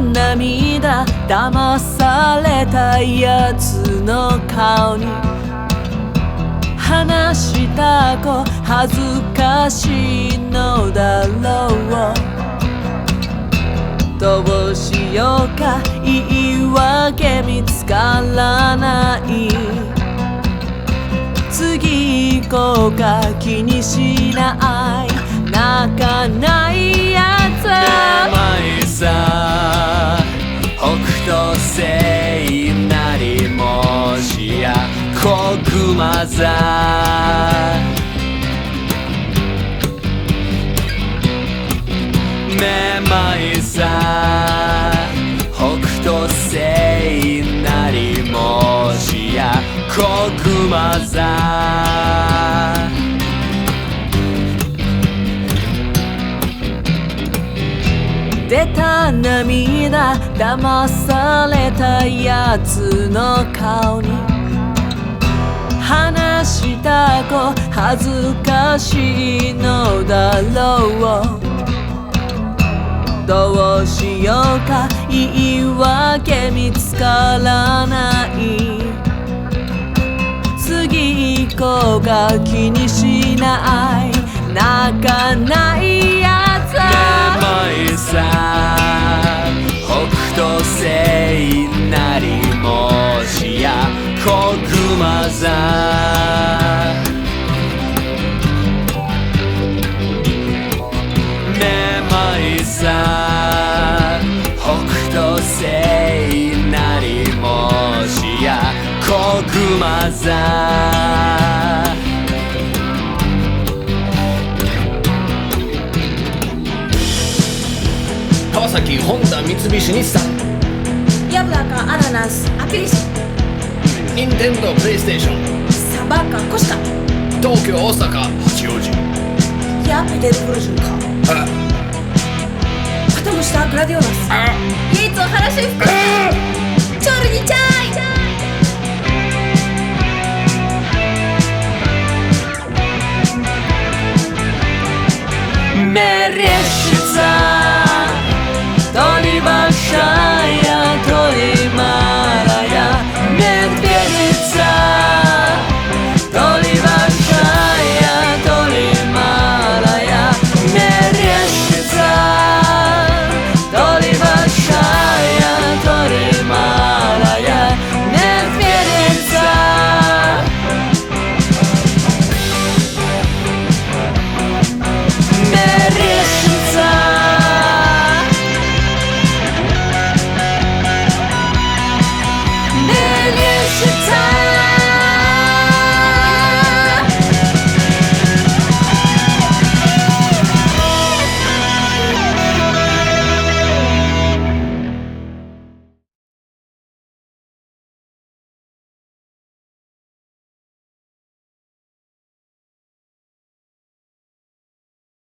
涙騙されたやつの顔に話した子恥ずかしいのだろう。どうしようか言い訳見つからない。次行こうか気にしない泣かないやつ。めまいさ北斗星なりもしやこぐま座めまいさ北斗星なりもしやこぐま座出た涙騙されたやつの顔に話した子恥ずかしいのだろう。どうしようか言い訳見つからない。次行こうか気にしない泣かないやつ。めまいさ北斗星なりもしやこぐま座めまいさ北斗星なりもしやこぐま座川崎、ホンダ、三菱、日産、 ヤブラカ、アナナス、アキリス、 ニンテンドー、プレイステーション、 サバカ、コシカ、 東京、大阪、八王子、 ヤペテルブルジュンカ、 あパトムシタ、グラディオラス、 あイエイツ、ハラシェフ、チョルニチャイ。 メレシ